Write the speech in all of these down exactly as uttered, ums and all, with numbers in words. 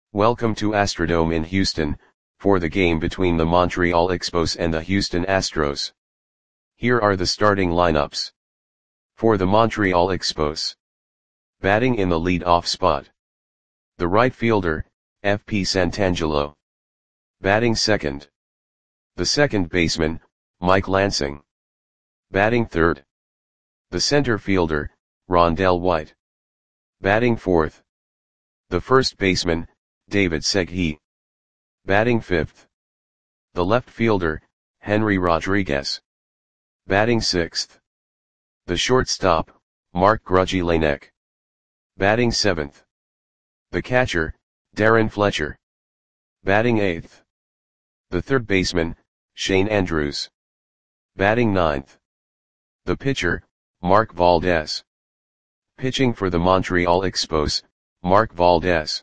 Welcome to Astrodome in Houston, for the game between the Montreal Expos and the Houston Astros. Here are the starting lineups. For the Montreal Expos. Batting in the lead-off spot. The right fielder, F P Santangelo. Batting second. The second baseman, Mike Lansing. Batting third. The center fielder, Rondell White. Batting fourth. The first baseman, David Segui. Batting fifth. The left fielder, Henry Rodriguez. Batting sixth. The shortstop, Mark Grudzielanek. Batting seventh. The catcher, Darren Fletcher. Batting eighth. The third baseman, Shane Andrews. Batting ninth. The pitcher, Mark Valdez. Pitching for the Montreal Expos, Mark Valdez.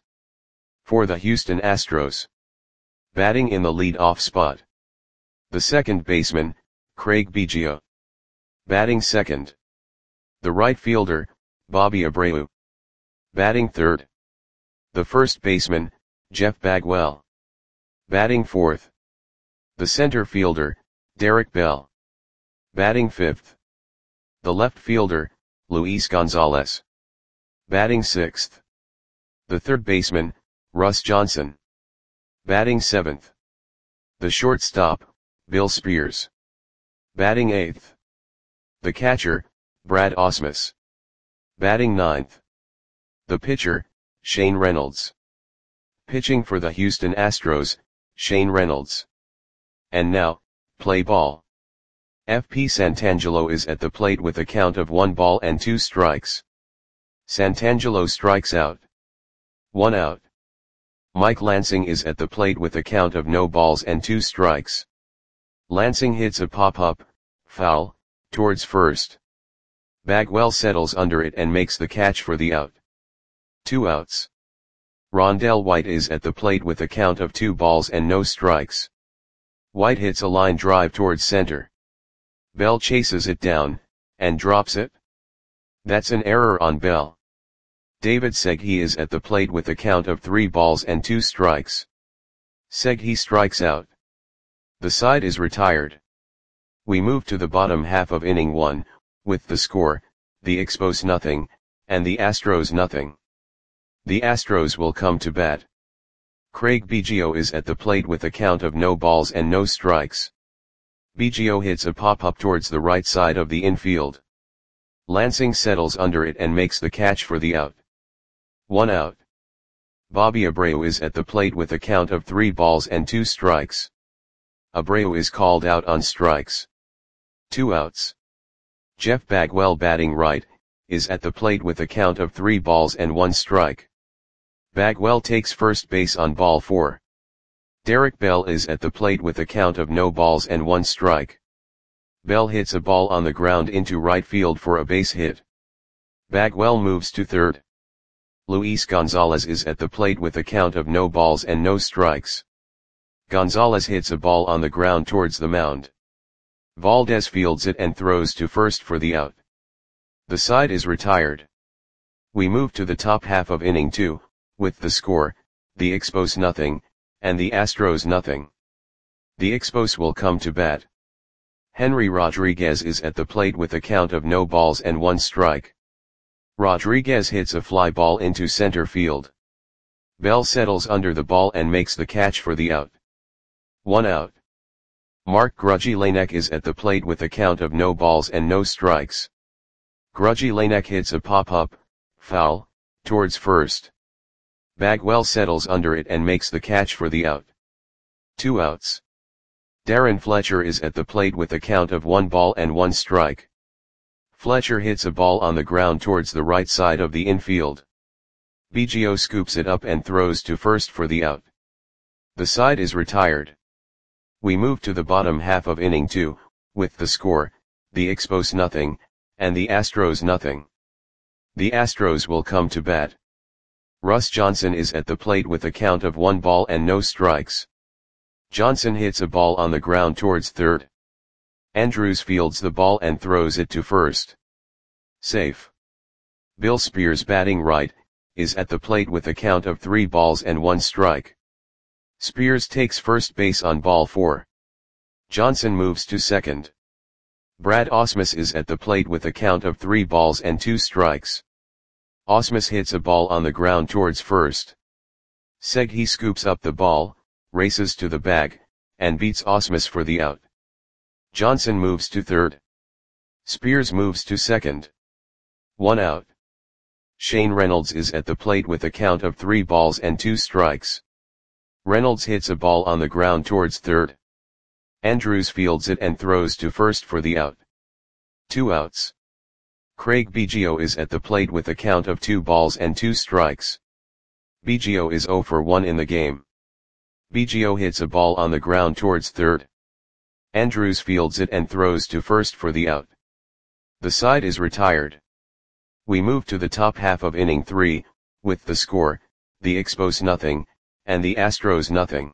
For the Houston Astros. Batting in the lead-off spot. The second baseman, Craig Biggio. Batting second. The right fielder, Bobby Abreu. Batting third. The first baseman, Jeff Bagwell. Batting fourth. The center fielder, Derek Bell. Batting fifth. The left fielder, Luis Gonzalez. Batting sixth. The third baseman, Russ Johnson. Batting seventh. The shortstop, Bill Spears. Batting eighth. The catcher, Brad Ausmus. Batting ninth. The pitcher, Shane Reynolds. Pitching for the Houston Astros, Shane Reynolds. And now, play ball. F P Santangelo is at the plate with a count of one ball and two strikes. Santangelo strikes out. One out. Mike Lansing is at the plate with a count of no balls and two strikes. Lansing hits a pop-up, foul, towards first. Bagwell settles under it and makes the catch for the out. Two outs. Rondell White is at the plate with a count of two balls and no strikes. White hits a line drive towards center. Bell chases it down, and drops it. That's an error on Bell. David Segui is at the plate with a count of three balls and two strikes. Segui strikes out. The side is retired. We move to the bottom half of inning one, with the score, the Expos nothing, and the Astros nothing. The Astros will come to bat. Craig Biggio is at the plate with a count of no balls and no strikes. Biggio hits a pop-up towards the right side of the infield. Lansing settles under it and makes the catch for the out. One out. Bobby Abreu is at the plate with a count of three balls and two strikes. Abreu is called out on strikes. Two outs. Jeff Bagwell, batting right, is at the plate with a count of three balls and one strike. Bagwell takes first base on ball four. Derek Bell is at the plate with a count of no balls and one strike. Bell hits a ball on the ground into right field for a base hit. Bagwell moves to third. Luis Gonzalez is at the plate with a count of no balls and no strikes. Gonzalez hits a ball on the ground towards the mound. Valdez fields it and throws to first for the out. The side is retired. We move to the top half of inning two, with the score, the Expos nothing, and the Astros nothing. The Expos will come to bat. Henry Rodriguez is at the plate with a count of no balls and one strike. Rodriguez hits a fly ball into center field. Bell settles under the ball and makes the catch for the out. One out. Mark Grudzielanek is at the plate with a count of no balls and no strikes. Grudzielanek hits a pop-up, foul, towards first. Bagwell settles under it and makes the catch for the out. Two outs. Darren Fletcher is at the plate with a count of one ball and one strike. Fletcher hits a ball on the ground towards the right side of the infield. Biggio scoops it up and throws to first for the out. The side is retired. We move to the bottom half of inning two, with the score, the Expos nothing, and the Astros nothing. The Astros will come to bat. Russ Johnson is at the plate with a count of one ball and no strikes. Johnson hits a ball on the ground towards third. Andrews fields the ball and throws it to first. Safe. Bill Spears, batting right, is at the plate with a count of three balls and one strike. Spears takes first base on ball four. Johnson moves to second. Brad Ausmus is at the plate with a count of three balls and two strikes. Ausmus hits a ball on the ground towards first. Seghi scoops up the ball, races to the bag, and beats Ausmus for the out. Johnson moves to third. Spears moves to second. One out. Shane Reynolds is at the plate with a count of three balls and two strikes. Reynolds hits a ball on the ground towards third. Andrews fields it and throws to first for the out. Two outs. Craig Biggio is at the plate with a count of two balls and two strikes. Biggio is zero for one in the game. Biggio hits a ball on the ground towards third. Andrews fields it and throws to first for the out. The side is retired. We move to the top half of inning three, with the score, the Expos nothing, and the Astros nothing.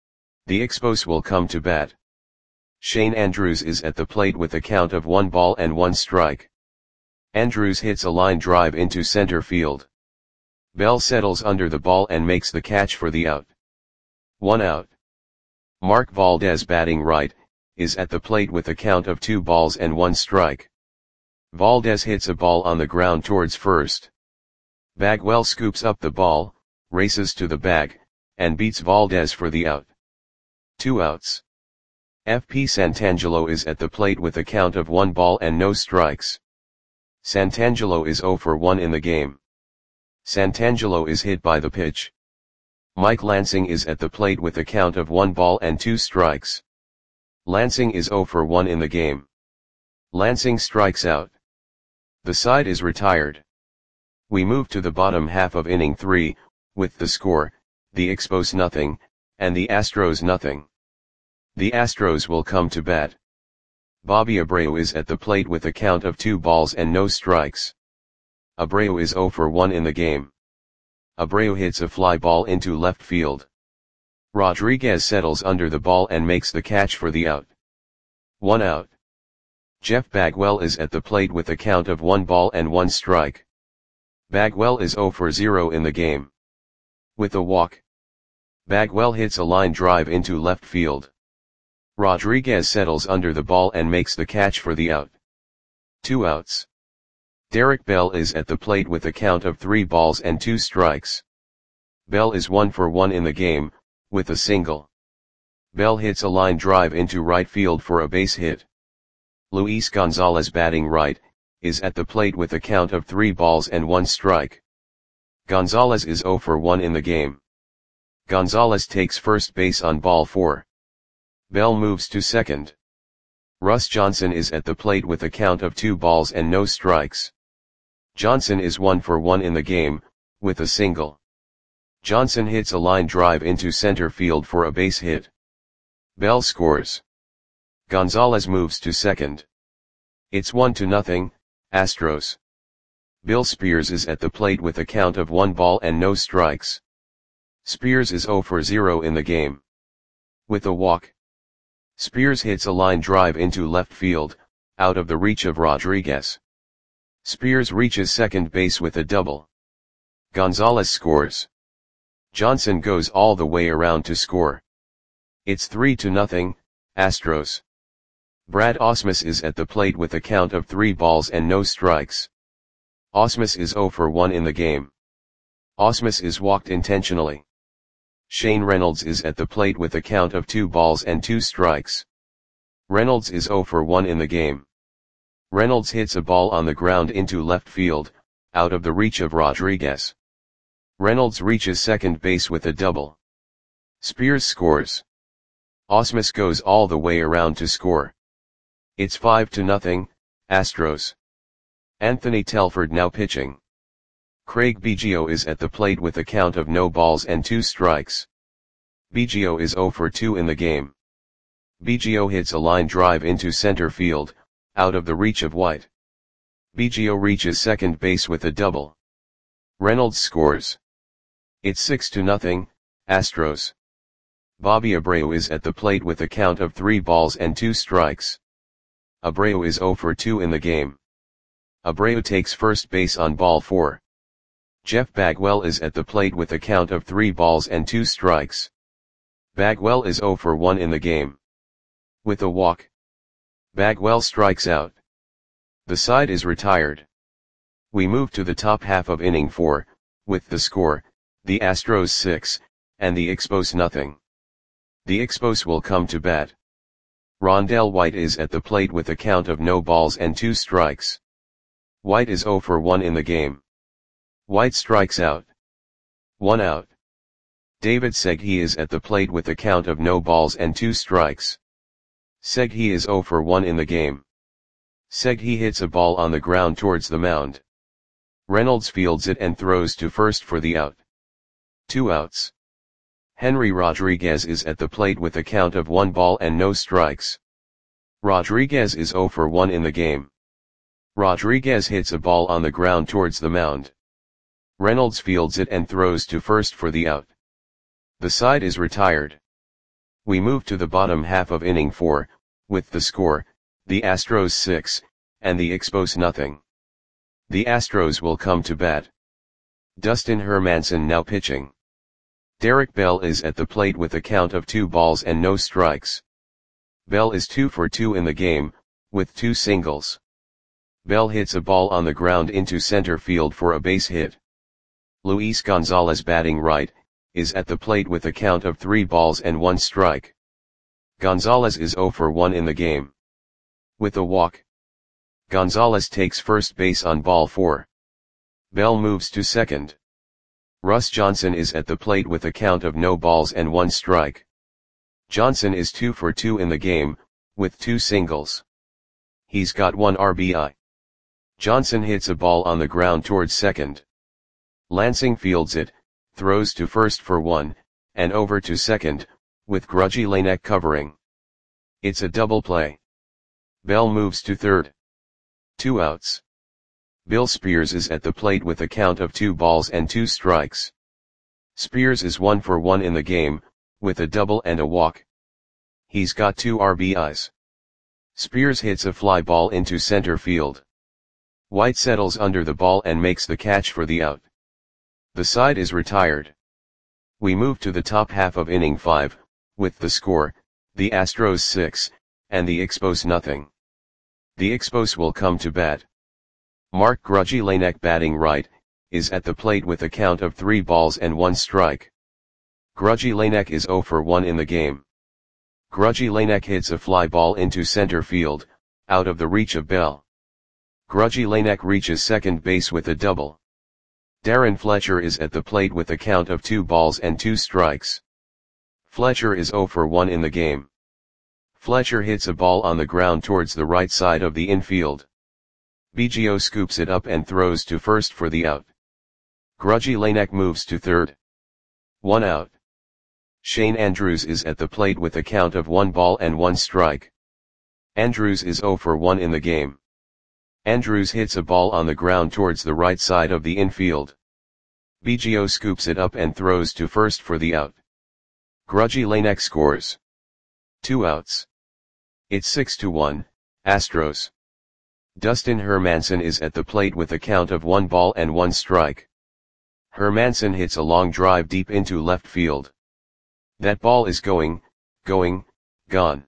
The Expos will come to bat. Shane Andrews is at the plate with a count of one ball and one strike. Andrews hits a line drive into center field. Bell settles under the ball and makes the catch for the out. One out. Mark Valdez, batting right, is at the plate with a count of two balls and one strike. Valdez hits a ball on the ground towards first. Bagwell scoops up the ball, races to the bag, and beats Valdez for the out. Two outs. F P Santangelo is at the plate with a count of one ball and no strikes. Santangelo is zero for one in the game. Santangelo is hit by the pitch. Mike Lansing is at the plate with a count of one ball and two strikes. Lansing is zero for one in the game. Lansing strikes out. The side is retired. We move to the bottom half of inning three, with the score, the Expos nothing, and the Astros nothing. The Astros will come to bat. Bobby Abreu is at the plate with a count of two balls and no strikes. Abreu is zero for one in the game. Abreu hits a fly ball into left field. Rodriguez settles under the ball and makes the catch for the out. One out. Jeff Bagwell is at the plate with a count of one ball and one strike. Bagwell is zero for zero in the game. With a walk, Bagwell hits a line drive into left field. Rodriguez settles under the ball and makes the catch for the out. Two outs. Derek Bell is at the plate with a count of three balls and two strikes. Bell is one for one in the game, with a single. Bell hits a line drive into right field for a base hit. Luis Gonzalez, batting right, is at the plate with a count of three balls and one strike. Gonzalez is zero for one in the game. Gonzalez takes first base on ball four. Bell moves to second. Russ Johnson is at the plate with a count of two balls and no strikes. Johnson is one for one in the game, with a single. Johnson hits a line drive into center field for a base hit. Bell scores. Gonzalez moves to second. It's one to nothing, Astros. Bill Spears is at the plate with a count of one ball and no strikes. Spears is zero for zero in the game. With a walk, Spears hits a line drive into left field, out of the reach of Rodriguez. Spears reaches second base with a double. Gonzalez scores. Johnson goes all the way around to score. It's three to nothing, Astros. Brad Ausmus is at the plate with a count of three balls and no strikes. Ausmus is zero for one in the game. Ausmus is walked intentionally. Shane Reynolds is at the plate with a count of two balls and two strikes. Reynolds is zero for one in the game. Reynolds hits a ball on the ground into left field, out of the reach of Rodriguez. Reynolds reaches second base with a double. Spears scores. Ausmus goes all the way around to score. It's five to nothing, Astros. Anthony Telford now pitching. Craig Biggio is at the plate with a count of no balls and two strikes. Biggio is zero for two in the game. Biggio hits a line drive into center field, out of the reach of White. Biggio reaches second base with a double. Reynolds scores. It's six to nothing, Astros. Bobby Abreu is at the plate with a count of three balls and two strikes. Abreu is zero for two in the game. Abreu takes first base on ball four. Jeff Bagwell is at the plate with a count of three balls and two strikes. Bagwell is zero for one in the game. With a walk, Bagwell strikes out. The side is retired. We move to the top half of inning four, with the score, the Astros six, and the Expos nothing. The Expos will come to bat. Rondell White is at the plate with a count of no balls and two strikes. White is zero for one in the game. White strikes out. One out. David Segui is at the plate with a count of no balls and two strikes. Segui is zero for one in the game. Segui hits a ball on the ground towards the mound. Reynolds fields it and throws to first for the out. Two outs. Henry Rodriguez is at the plate with a count of one ball and no strikes. Rodriguez is zero for one in the game. Rodriguez hits a ball on the ground towards the mound. Reynolds fields it and throws to first for the out. The side is retired. We move to the bottom half of inning four, with the score, the Astros six, and the Expos nothing. The Astros will come to bat. Dustin Hermanson now pitching. Derek Bell is at the plate with a count of two balls and no strikes. Bell is two for two in the game, with two singles. Bell hits a ball on the ground into center field for a base hit. Luis Gonzalez batting right, is at the plate with a count of three balls and one strike. Gonzalez is zero for one in the game. With a walk, Gonzalez takes first base on ball four. Bell moves to second. Russ Johnson is at the plate with a count of no balls and one strike. Johnson is two for two in the game, with two singles. He's got one R B I. Johnson hits a ball on the ground towards second. Lansing fields it, throws to first for one, and over to second, with Grudgy Lanek covering. It's a double play. Bell moves to third. Two outs. Bill Spears is at the plate with a count of two balls and two strikes. Spears is one for one in the game, with a double and a walk. He's got two R B Is. Spears hits a fly ball into center field. White settles under the ball and makes the catch for the out. The side is retired. We move to the top half of inning five, with the score, the Astros six, and the Expos nothing. The Expos will come to bat. Mark Grudgy Lanek batting right, is at the plate with a count of three balls and one strike. Grudgy Lanek is zero for one in the game. Grudgy Lanek hits a fly ball into center field, out of the reach of Bell. Grudgy Lanek reaches second base with a double. Darren Fletcher is at the plate with a count of two balls and two strikes. Fletcher is zero for one in the game. Fletcher hits a ball on the ground towards the right side of the infield. Biggio scoops it up and throws to first for the out. Grudgy Lanek moves to third. One out. Shane Andrews is at the plate with a count of one ball and one strike. Andrews is zero for one in the game. Andrews hits a ball on the ground towards the right side of the infield. Biggio scoops it up and throws to first for the out. Grudgy Lanek scores. Two outs. It's six to one, Astros. Dustin Hermanson is at the plate with a count of one ball and one strike. Hermanson hits a long drive deep into left field. That ball is going, going, gone.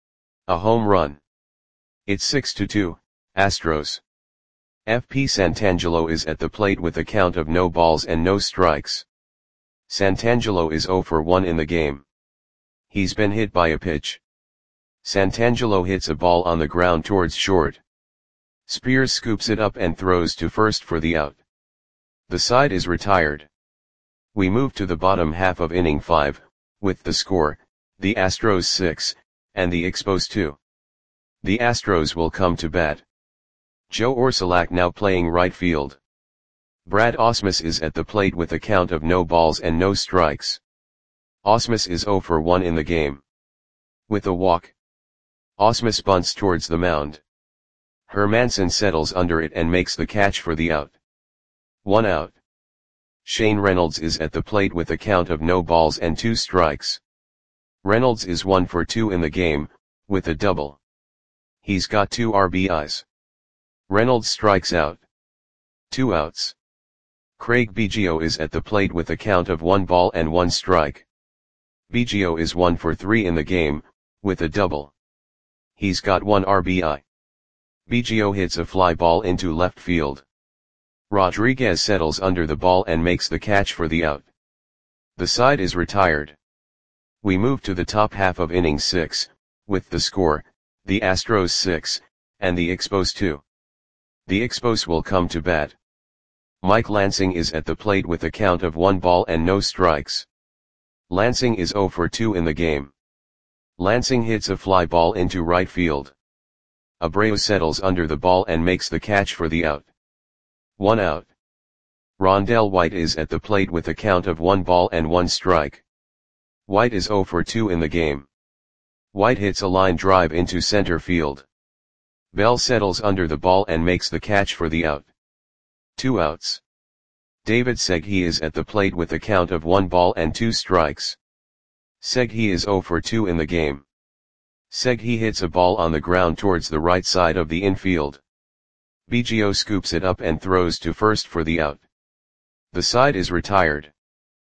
A home run. It's six to two, Astros. F P Santangelo is at the plate with a count of no balls and no strikes. Santangelo is zero for one in the game. He's been hit by a pitch. Santangelo hits a ball on the ground towards short. Spears scoops it up and throws to first for the out. The side is retired. We move to the bottom half of inning five, with the score, the Astros six, and the Expos two. The Astros will come to bat. Joe Orsulak now playing right field. Brad Ausmus is at the plate with a count of no balls and no strikes. Ausmus is zero for one in the game. With a walk, Ausmus bunts towards the mound. Hermanson settles under it and makes the catch for the out. One out. Shane Reynolds is at the plate with a count of no balls and two strikes. Reynolds is one for two in the game, with a double. He's got two R B Is. Reynolds strikes out. Two outs. Craig Biggio is at the plate with a count of one ball and one strike. Biggio is one for three in the game, with a double. He's got one R B I. Biggio hits a fly ball into left field. Rodriguez settles under the ball and makes the catch for the out. The side is retired. We move to the top half of inning six, with the score, the Astros six, and the Expos two. The Expos will come to bat. Mike Lansing is at the plate with a count of one ball and no strikes. Lansing is zero for two in the game. Lansing hits a fly ball into right field. Abreu settles under the ball and makes the catch for the out. One out. Rondell White is at the plate with a count of one ball and one strike. White is zero for two in the game. White hits a line drive into center field. Bell settles under the ball and makes the catch for the out. Two outs. David Segui is at the plate with a count of one ball and two strikes. Segui is zero for two in the game. Segui hits a ball on the ground towards the right side of the infield. Biggio scoops it up and throws to first for the out. The side is retired.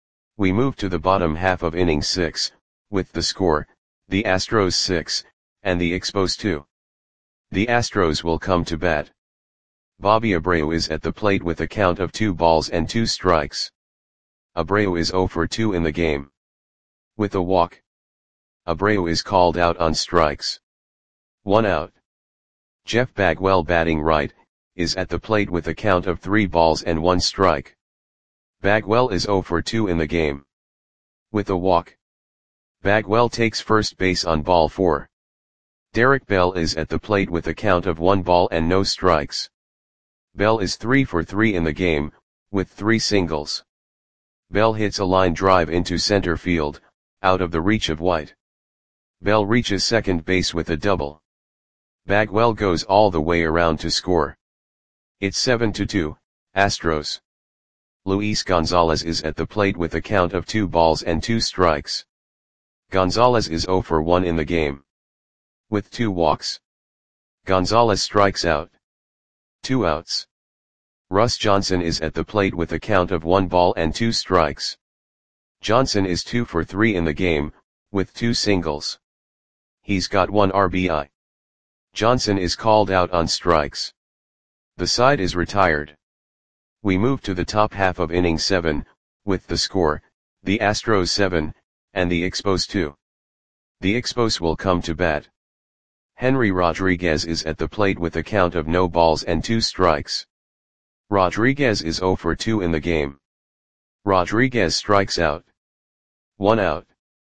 We move to the bottom half of inning six, with the score, the Astros six, and the Expos two. The Astros will come to bat. Bobby Abreu is at the plate with a count of two balls and two strikes. Abreu is zero for two in the game. With a walk. Abreu is called out on strikes. One out. Jeff Bagwell, batting right, is at the plate with a count of three balls and one strike. Bagwell is zero for two in the game. With a walk. Bagwell takes first base on ball four. Derek Bell is at the plate with a count of one ball and no strikes. Bell is three for three in the game, with three singles. Bell hits a line drive into center field, out of the reach of White. Bell reaches second base with a double. Bagwell goes all the way around to score. It's seven to two, Astros. Luis Gonzalez is at the plate with a count of two balls and two strikes. Gonzalez is zero for one in the game. With two walks. Gonzalez strikes out. Two outs. Russ Johnson is at the plate with a count of one ball and two strikes. Johnson is two for three in the game, with two singles. He's got one R B I. Johnson is called out on strikes. The side is retired. We move to the top half of inning seven, with the score, the Astros seven, and the Expos two. The Expos will come to bat. Henry Rodriguez is at the plate with a count of no balls and two strikes. Rodriguez is zero for two in the game. Rodriguez strikes out. One out.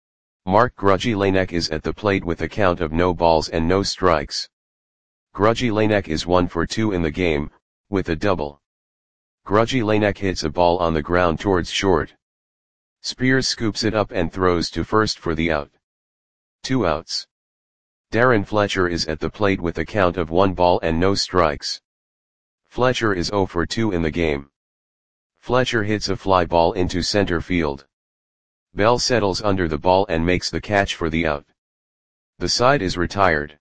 Mark Grudzielanek is at the plate with a count of no balls and no strikes. Grudzielanek is one for two in the game, with a double. Grudzielanek hits a ball on the ground towards short. Spears scoops it up and throws to first for the out. Two outs. Darren Fletcher is at the plate with a count of one ball and no strikes. Fletcher is zero for two in the game. Fletcher hits a fly ball into center field. Bell settles under the ball and makes the catch for the out. The side is retired.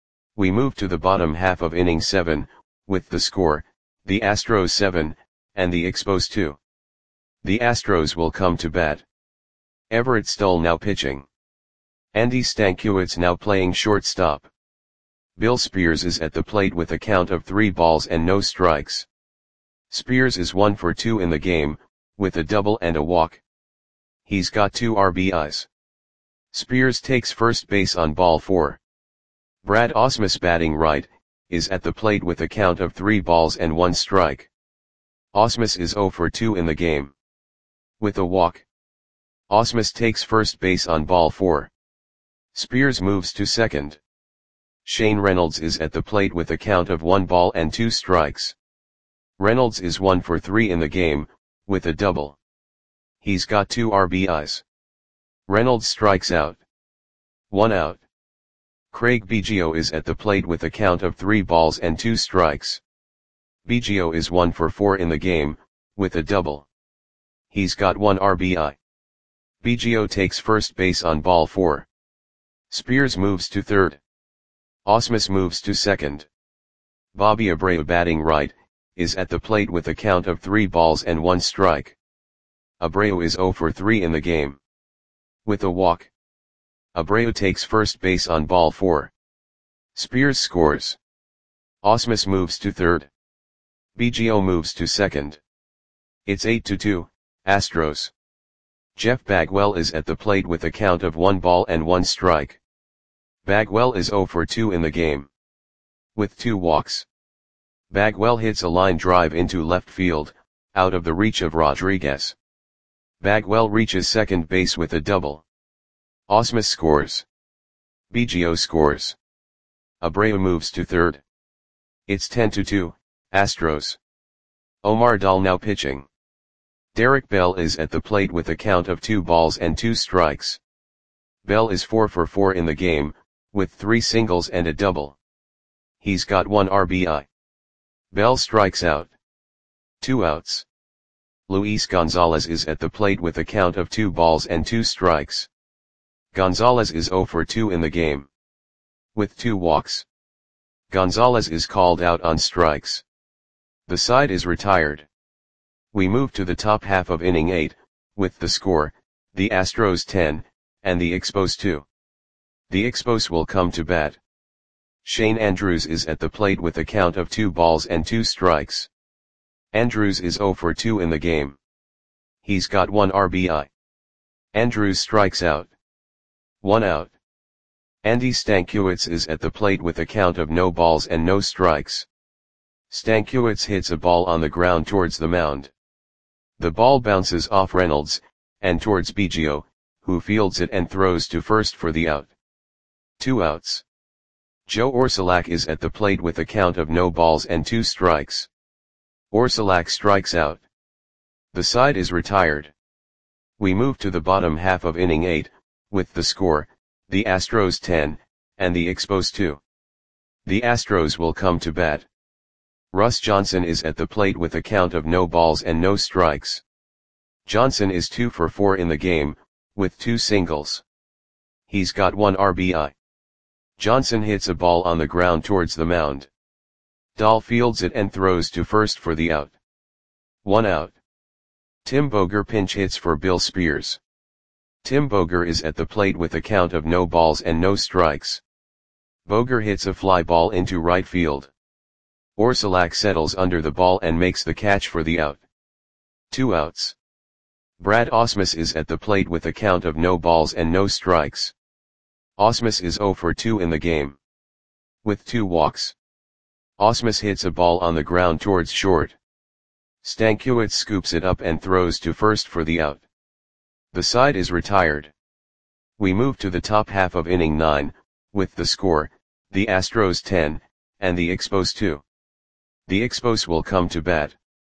We move to the bottom half of inning seven, with the score, the Astros seven, and the Expos two. The Astros will come to bat. Everett Stoll now pitching. Andy Stankiewicz now playing shortstop. Bill Spears is at the plate with a count of three balls and no strikes. Spears is one for two in the game, with a double and a walk. He's got two R B Is. Spears takes first base on ball four. Brad Ausmus, batting right, is at the plate with a count of three balls and one strike. Ausmus is zero for two in the game. With a walk. Ausmus takes first base on ball four. Spears moves to second. Shane Reynolds is at the plate with a count of one ball and two strikes. Reynolds is one for three in the game, with a double. He's got two R B Is. Reynolds strikes out. One out. Craig Biggio is at the plate with a count of three balls and two strikes. Biggio is one for four in the game, with a double. He's got one R B I. Biggio takes first base on ball four. Spears moves to third. Ausmus moves to second. Bobby Abreu, batting right, is at the plate with a count of three balls and one strike. Abreu is zero for three in the game. With a walk, Abreu takes first base on ball four. Spears scores. Ausmus moves to third. Biggio moves to second. It's eight to two, Astros. Jeff Bagwell is at the plate with a count of one ball and one strike. Bagwell is zero for two in the game. With two walks, Bagwell hits a line drive into left field, out of the reach of Rodriguez. Bagwell reaches second base with a double. Ausmus scores. Biggio scores. Abreu moves to third. It's ten to two, Astros. Omar Dahl now pitching. Derek Bell is at the plate with a count of two balls and two strikes. Bell is four for four in the game, with three singles and a double. He's got one R B I. Bell strikes out. Two outs. Luis Gonzalez is at the plate with a count of two balls and two strikes. Gonzalez is zero for two in the game. With two walks, Gonzalez is called out on strikes. The side is retired. We move to the top half of inning eight, with the score, the Astros ten, and the Expos two. The Expos will come to bat. Shane Andrews is at the plate with a count of two balls and two strikes. Andrews is zero for two in the game. He's got one R B I. Andrews strikes out. One out. Andy Stankiewicz is at the plate with a count of no balls and no strikes. Stankiewicz hits a ball on the ground towards the mound. The ball bounces off Reynolds, and towards Biggio, who fields it and throws to first for the out. Two outs. Joe Orsulak is at the plate with a count of no balls and two strikes. Orsulak strikes out. The side is retired. We move to the bottom half of inning eight, with the score, the Astros ten, and the Expos two. The Astros will come to bat. Russ Johnson is at the plate with a count of no balls and no strikes. Johnson is two for four in the game, with two singles. He's got one R B I. Johnson hits a ball on the ground towards the mound. Dahl fields it and throws to first for the out. One out. Tim Boger pinch hits for Bill Spears. Tim Boger is at the plate with a count of no balls and no strikes. Boger hits a fly ball into right field. Orsulak settles under the ball and makes the catch for the out. Two outs. Brad Ausmus is at the plate with a count of no balls and no strikes. Ausmus is zero for two in the game. With two walks, Ausmus hits a ball on the ground towards short. Stankiewicz scoops it up and throws to first for the out. The side is retired. We move to the top half of inning nine, with the score, the Astros ten, and the Expos two. The Expos will come to bat.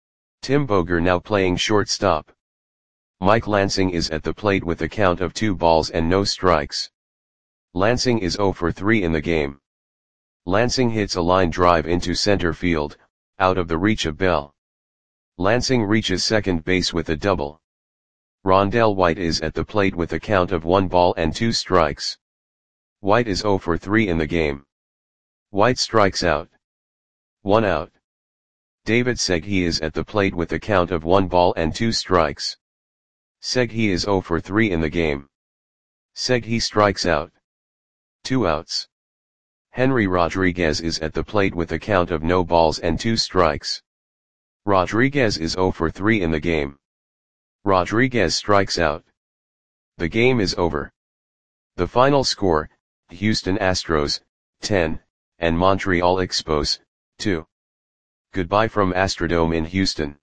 Tim Boger now playing shortstop. Mike Lansing is at the plate with a count of two balls and no strikes. Lansing is zero for three in the game. Lansing hits a line drive into center field, out of the reach of Bell. Lansing reaches second base with a double. Rondell White is at the plate with a count of one ball and two strikes. White is zero for three in the game. White strikes out. One out. David Segui is at the plate with a count of one ball and two strikes. Segui is zero for three in the game. Segui strikes out. Two outs. Henry Rodriguez is at the plate with a count of no balls and two strikes. Rodriguez is zero for three in the game. Rodriguez strikes out. The game is over. The final score, Houston Astros, ten, and Montreal Expos, two. Goodbye from Astrodome in Houston.